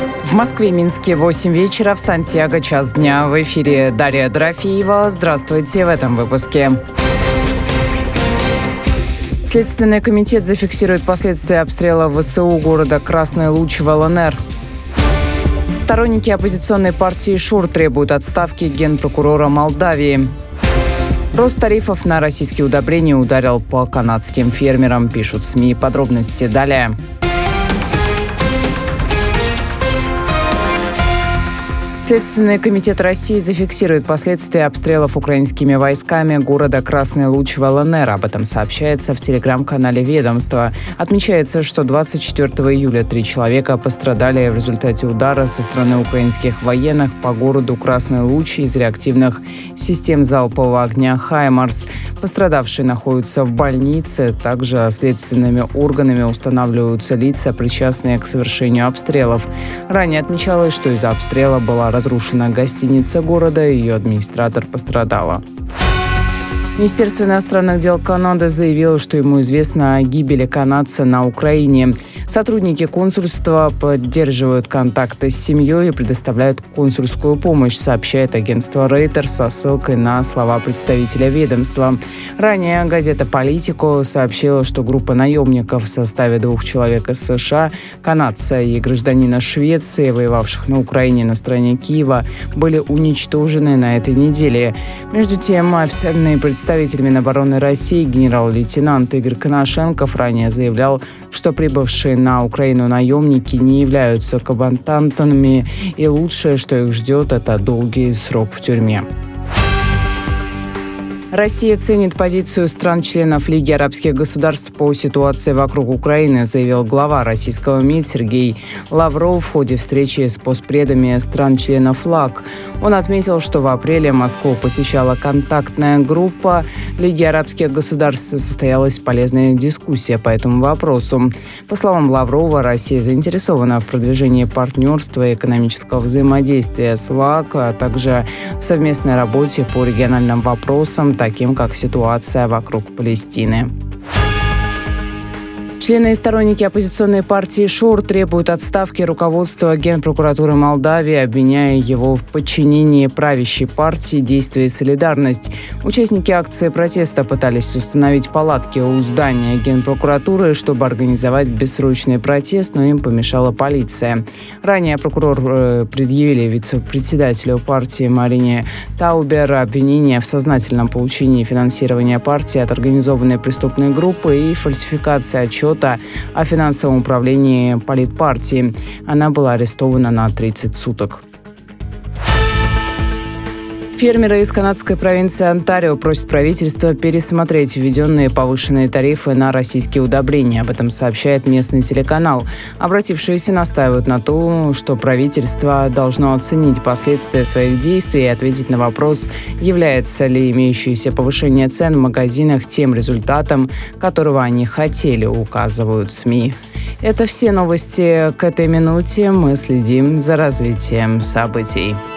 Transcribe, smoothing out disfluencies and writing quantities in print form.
В Москве и Минске 8 вечера, в Сантьяго час дня. В эфире Дарья Дорофеева. Здравствуйте в этом выпуске. Следственный комитет зафиксирует последствия обстрела ВСУ города Красный Луч в ЛНР. Сторонники оппозиционной партии ШУР требуют отставки генпрокурора Молдавии. Рост тарифов на российские удобрения ударил по канадским фермерам, пишут СМИ. Подробности далее. Следственный комитет России зафиксирует последствия обстрелов украинскими войсками города Красный Луч в ЛНР. Об этом сообщается в телеграм-канале ведомства. Отмечается, что 24 июля 3 человека пострадали в результате удара со стороны украинских военных по городу Красный Луч из реактивных систем залпового огня «Хаймарс». Пострадавшие находятся в больнице. Также следственными органами устанавливаются лица, причастные к совершению обстрелов. Ранее отмечалось, что из-за обстрела была разрушена гостиница города, и ее администратор пострадала. Министерство иностранных дел Канады заявило, что ему известно о гибели канадца на Украине. Сотрудники консульства поддерживают контакты с семьей и предоставляют консульскую помощь, сообщает агентство Reuters со ссылкой на слова представителя ведомства. Ранее газета «Политико» сообщила, что группа наемников в составе 2 человек из США, канадца и гражданина Швеции, воевавших на Украине на стороне Киева, были уничтожены на этой неделе. Между тем, официальный представитель Минобороны России генерал-лейтенант Игорь Коношенков ранее заявлял, что прибывшие на Украину наемники не являются комбатантами, и лучшее, что их ждет, это долгий срок в тюрьме. Россия ценит позицию стран-членов Лиги арабских государств по ситуации вокруг Украины, заявил глава российского МИД Сергей Лавров в ходе встречи с постпредами стран-членов ЛАГ. Он отметил, что в апреле Москву посещала контактная группа Лиги арабских государств, состоялась полезная дискуссия по этому вопросу. По словам Лаврова, Россия заинтересована в продвижении партнерства и экономического взаимодействия с ЛАГ, а также в совместной работе по региональным вопросам, таким как ситуация вокруг Палестины. Члены и сторонники оппозиционной партии ШУР требуют отставки руководства Генпрокуратуры Молдавии, обвиняя его в подчинении правящей партии «Действие и солидарность». Участники акции протеста пытались установить палатки у здания Генпрокуратуры, чтобы организовать бессрочный протест, но им помешала полиция. Ранее прокурор предъявили вице-председателю партии Марине Таубер обвинение в сознательном получении финансирования партии от организованной преступной группы и фальсификации отчета о финансовом управлении политпартии. Она была арестована на 30 суток. Фермеры из канадской провинции Онтарио просят правительство пересмотреть введенные повышенные тарифы на российские удобрения. Об этом сообщает местный телеканал. Обратившиеся настаивают на том, что правительство должно оценить последствия своих действий и ответить на вопрос, является ли имеющееся повышение цен в магазинах тем результатом, которого они хотели, указывают СМИ. Это все новости к этой минуте. Мы следим за развитием событий.